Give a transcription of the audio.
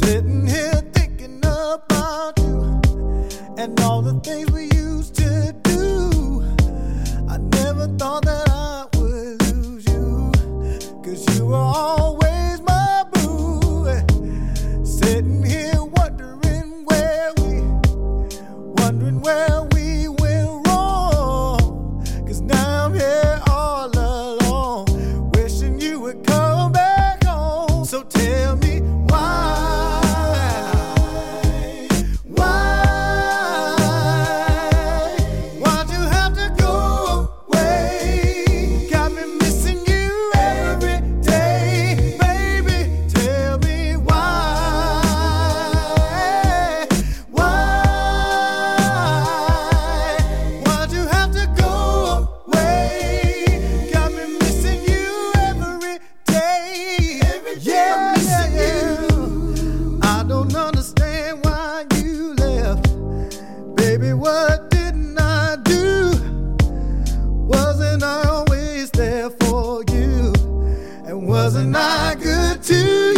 Sitting here thinking about you and all the things we used to do. I never thought that I would lose you, 'cause you were always my boo. Sitting here wondering where we went wrong, 'cause now I'm here all alone, wishing you would come back home. So tell me why'd you have to go away? Got me missing you every day, baby. Tell me why'd you have to go away? Got me missing you every day. Yeah, I'm missing you. I don't understand why you left, baby. What didn't I do? Wasn't I always there for you? And wasn't I good to